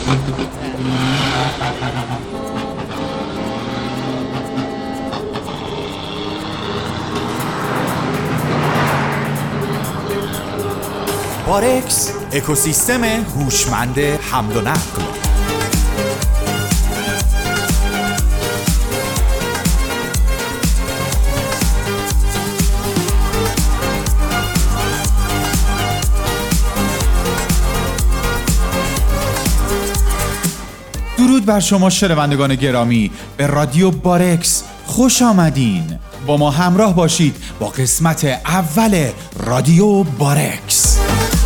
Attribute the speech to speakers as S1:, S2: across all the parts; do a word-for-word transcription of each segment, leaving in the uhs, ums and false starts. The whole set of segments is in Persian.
S1: بارکس، اکوسیستم هوشمند حمل و نقل. درود بر شما شنوندگان گرامی، به رادیو بارکس خوش آمدین. با ما همراه باشید با قسمت اول رادیو بارکس.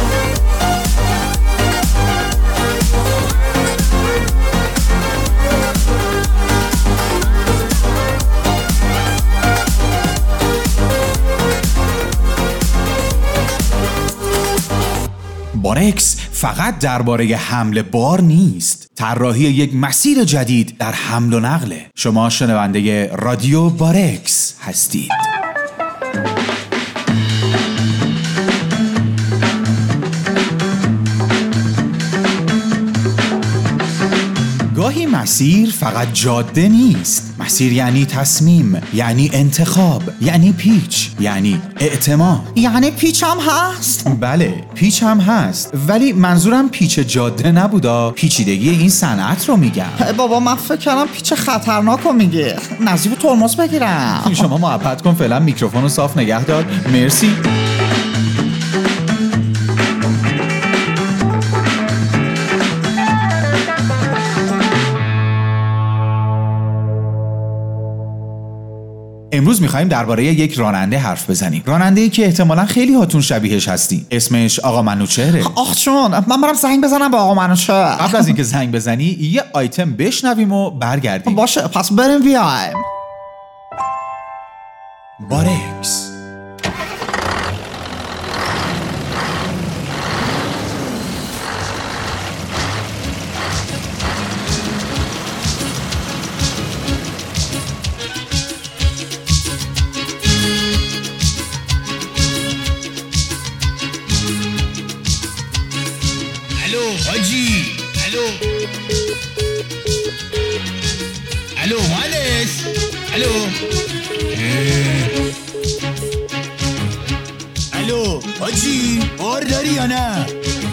S1: بارکس فقط درباره حمل بار نیست، طراحی یک مسیر جدید در حمل و نقله. شما شنونده رادیو بارکس هستید. گاهی مسیر فقط جاده نیست. مسیر یعنی تصمیم، یعنی انتخاب، یعنی پیچ، یعنی اعتماد.
S2: یعنی پیچ هم هست؟
S1: بله، پیچ هم هست، ولی منظورم پیچ جاده نبودا، پیچیدگی این صنعت رو میگم.
S2: بابا من فکر کردم پیچ خطرناک رو میگه. نزدیک ترمز بگیرم.
S1: شما محبت کن، فعلا میکروفون رو صاف نگه دار. مرسی. امروز میخوایم درباره یک راننده حرف بزنیم. راننده‌ای که احتمالاً خیلی هاتون شبیهش هستی. اسمش آقا منوچهره.
S2: آخ جون، من برم زنگ بزنم به آقا منوچهر.
S1: قبل از اینکه زنگ بزنی یه آیتم بشنویم و برگردیم.
S2: باشه، پس بریم بیایم.
S1: بارکس.
S3: حاجی، الو الو مهندس، الو الو حاجی، بار داری یا نه؟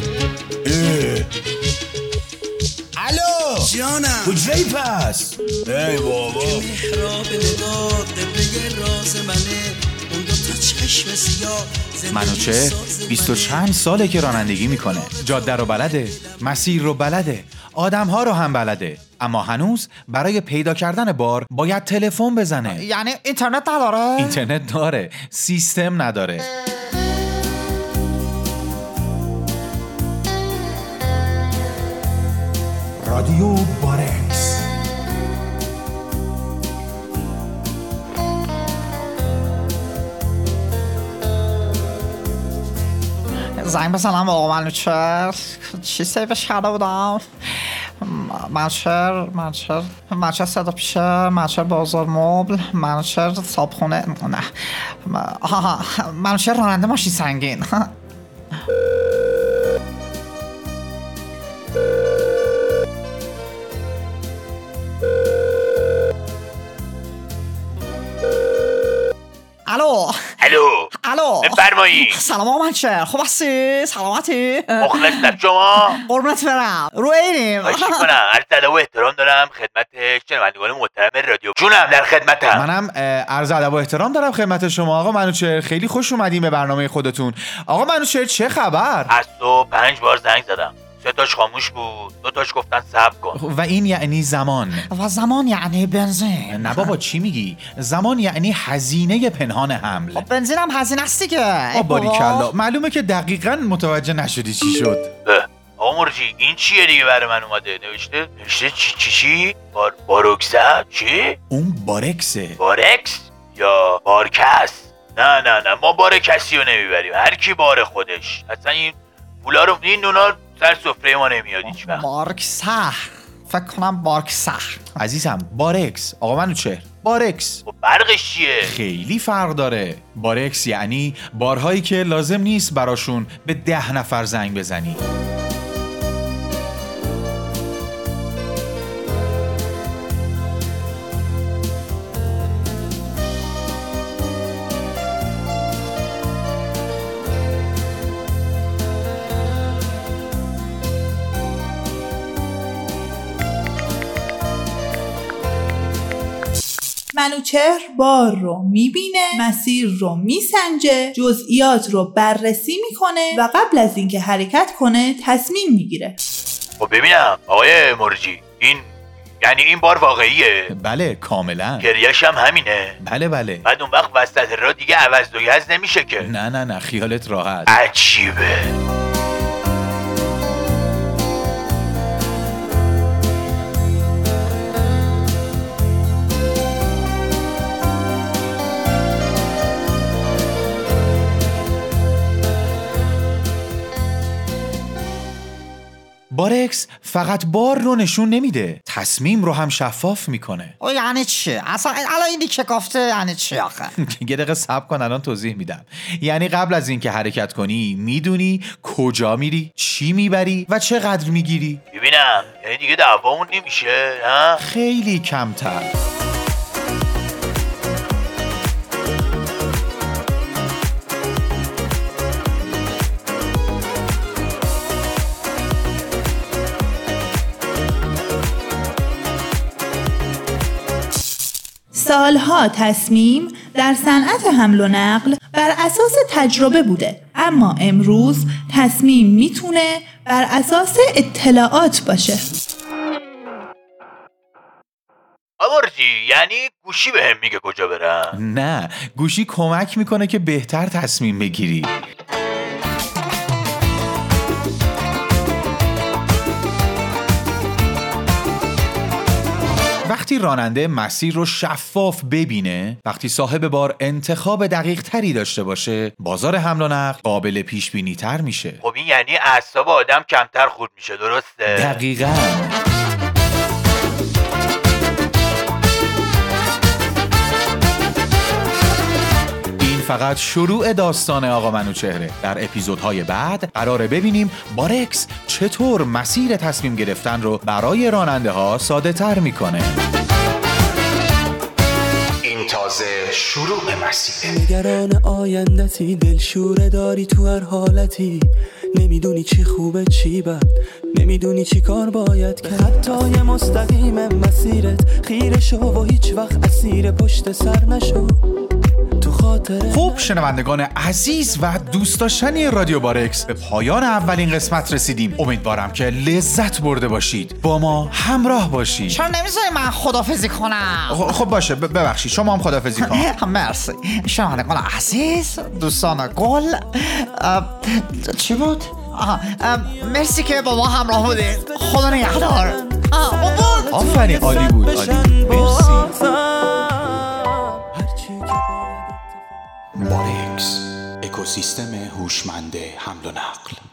S3: الو
S4: جانم،
S3: کجایی پس؟ ای بابا،
S4: محراب نگاه قبله راز منه، اون دو تا چشم سیاه.
S1: منوچهر بیست و چند ساله که رانندگی میکنه. جاده رو بلده، مسیر رو بلده، آدم‌ها رو هم بلده، اما هنوز برای پیدا کردن بار باید تلفن بزنه.
S2: یعنی اینترنت نداره؟
S1: اینترنت داره، سیستم نداره. رادیو بارکس.
S2: زنگ بزنم به آقا منوچهر. چی سیفش کرده بودم؟ منوچهر منوچهر منوچهر صدا پیشه، منوچهر بازار مبل، منوچهر صابخونه. نه، آها، منوچهر راننده ماشین سنگین. الو
S3: الو
S2: الو
S3: بفرمایید.
S2: سلام آقا منوچهر، خوب هستی؟ سلامتی؟
S3: مخلص در شما.
S2: قربونت برم. رو اینیم.
S3: خواهش میکنم، عرض ادب و احترام دارم خدمت شنوندگان محترم رادیو. جونم، در خدمتم.
S1: منم عرض ادب و احترام دارم خدمت شما آقا منوچهر. خیلی خوش اومدین به برنامه خودتون. آقا منوچهر چه خبر؟
S3: از تو پنج بار زنگ زدم، سه تاش خاموش بود، دو تاش گفتن صبر کن.
S1: و این یعنی زمان.
S2: و زمان یعنی بنزین.
S1: نه بابا، چی میگی؟ زمان یعنی هزینه پنهان حمل.
S2: خب بنزین هم هزینه است دیگه.
S1: آ باریکلا، معلومه که دقیقاً متوجه نشدی چی شد.
S3: آقا مرجی، این چیه دیگه برای من اومده؟ نوشته نوشته چی چی چی؟ بار باروکسه؟ چی؟
S1: اون بارکسه.
S3: بارکس یا بارکس؟ نه نه نه، ما بار کسی رو نمیبریم، هر کی بار خودش. اصلا این پولا رو، این نونا سر سفره ما نمیاد هیچ وقت.
S2: بارکسه، فکر کنم بارکسه.
S1: عزیزم بارکس. آقا منوچهر، بارکس.
S3: خب فرقش چیه؟
S1: خیلی فرق داره. بارکس یعنی بارهایی که لازم نیست براشون به ده نفر زنگ بزنی.
S5: منوچهر بار رو میبینه، مسیر رو میسنجه، جزئیات رو بررسی میکنه و قبل از اینکه حرکت کنه تصمیم میگیره.
S3: خب ببینم آقای مرجی، این یعنی این بار واقعیه؟
S1: بله کاملا.
S3: گریه‌ش هم همینه؟
S1: بله بله.
S3: بعد اون وقت وسط راه دیگه عوض و یز نمیشه که؟
S1: نه نه نه خیالت راحت.
S3: عجیبه.
S1: بارکس فقط بار رو نشون نمیده، تصمیم رو هم شفاف میکنه.
S2: او یعنی چی؟ اصلا الان اینی که گفته یعنی چی آخه؟
S1: یه دقیقه صبر کن الان توضیح میدم. یعنی قبل از اینکه حرکت کنی میدونی کجا میری، چی میبری و چقدر میگیری.
S3: ببینم یعنی دیگه دعوامون نمیشه ها؟
S1: خیلی کمتر.
S5: سالها تصمیم در صنعت حمل و نقل بر اساس تجربه بوده، اما امروز تصمیم میتونه بر اساس اطلاعات باشه.
S3: آمرجی یعنی گوشی بهم میگه کجا برم؟
S1: نه، گوشی کمک میکنه که بهتر تصمیم بگیری. وقتی راننده مسیر رو شفاف ببینه، وقتی صاحب بار انتخاب دقیق تری داشته باشه، بازار حمل و نقل قابل پیش بینی تر میشه.
S3: خب این یعنی اعصاب آدم کمتر خورد میشه، درسته؟
S1: دقیقاً. این فقط شروع داستان آقا منوچهره. در اپیزودهای بعد قراره ببینیم بارکس چطور مسیر تصمیم گرفتن رو برای راننده ها ساده تر میکنه. این تازه شروع مسیر.
S6: نگران آیندتی، دلشوره داری تو هر حالتی، نمیدونی چی خوبه چی بد، نمیدونی چی کار باید کرد. خطای مستقیم مسیرت خیره شو و هیچ وقت اسیر پشت سر نشو.
S1: خوب شنوندگان عزیز و دوست داشتنی رادیو بارکس، به پایان اولین قسمت رسیدیم. امیدوارم که لذت برده باشید، با ما همراه باشید.
S2: چرا نمیذاری من خدافزی کنم؟
S1: خب باشه، ببخشید شما هم خدافزی کن.
S2: مرسی شنوندگان عزیز، دوستان گل. چی بود؟ آها، مرسی که با ما همراه بودید. خدا نگهدار.
S1: آفرین، عالی بود، عالی. مرسی. بارکس، اکوسیستم هوشمند حمل و نقل.